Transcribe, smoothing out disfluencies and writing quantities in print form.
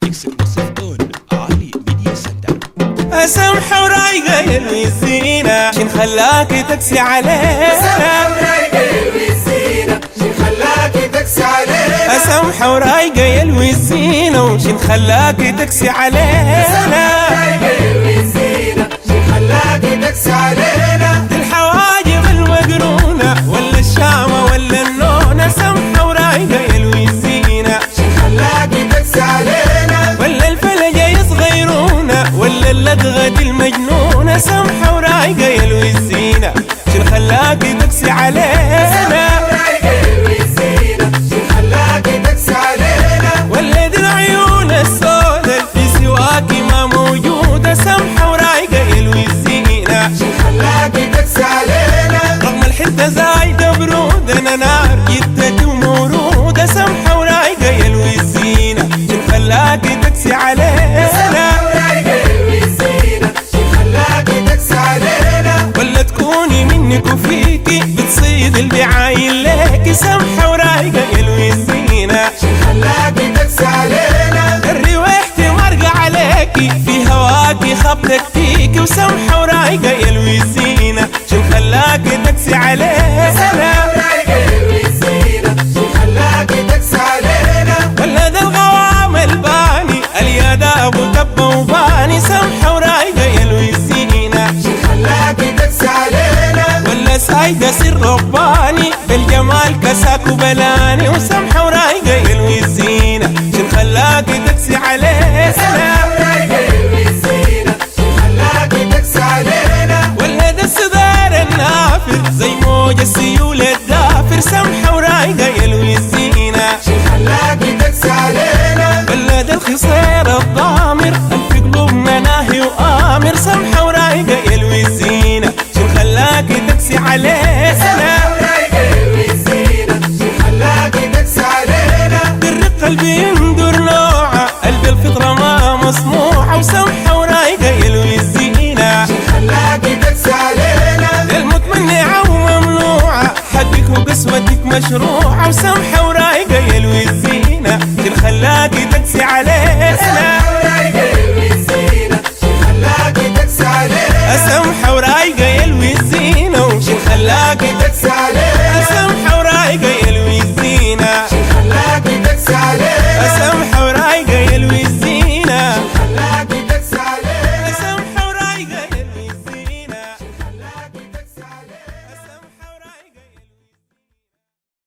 exclusive on علي ميديا سنتر. سمحة ورايقة يا الوزينة شين خلاكي تكسي علينا. سمحة ورايقة يا الوزينة شين خلاكي تكسي علينا. سمحة ورايقة يا الوزينة وشين خلاكي تكسي علينا. سمحة ورايقة يا الوزينة شين خلاكي تكسي علينا. الحواجب المقرونة ولا الشامة ولا اللونة. سمحة ورايقة يا الوزينة شين خلاكي تكسي علينا. ولا الفلجة يصغيرونا ولا اللدغة المجنونة. سمحة ورايقة يا الوزينة شين خلاكي تكسي علينا. سمحة ورايقة يا الوزينة شين خلاكي تكسي علينا. ولا دي العيون السوداء في سواكي ما موجودة. سمحة ورايقة يا الوزينة شين خلاكي تكسي علينا. رغم الحتة زايدة برودة أنا نار جدتي ومورودة. سمحة ورايقة يا الوزينة شين خلاكي تكسي علينا. سمحة ورايقة يا الوزينة شين خلاكي تكسي علينا. ولا تكوني منك وفيكي بتصيد البعاين ليكي. سمحة ورايقة يا الوزينة شين خلاكي تكسي علينا. الريحتي مرقة عليكي في هواكي خبطك فيكي. وسمحة ورايقة يا الوزينة شين خلاكي تكسي علينا. سمحة ورايقة يا الوزينة شين خلاكي تكسي علينا. ولا ده الغوام الباني اليداب وتبا وباني. سمحة ورايقة يا الوزينة شين خلاكي تكسي علينا. ولا سايدة سر رباني بالجمال كساك وبلاني. وسمحة ورايقة يا الوزينة شين خلاكي تكسي علينا. سمحة ورايقة يا الوزينة شين خلاكي تكسي علينا. ولا ده الصدار النافر زي موج السيول الدافر. سمحة ورايقة يا الوزينة شين خلاكي تكسي علينا. ولا ده الخصير الضامر في قلوبنا ناهي وآمر. سمحة ورايقة يا الوزينة شين خلاكي تكسي علينا. سمحة ورايقة يا الوزينة شين خلاكي تكسي علينا. الرق قلبي يندر نوعه قلب الفطرة ما مصنوعة. وسمحة ورايقة يا الوزينة شين خلاكي تكسي علينا. المتمنعة وممنوعة حقك وقسوتك مشروعة. وسمحة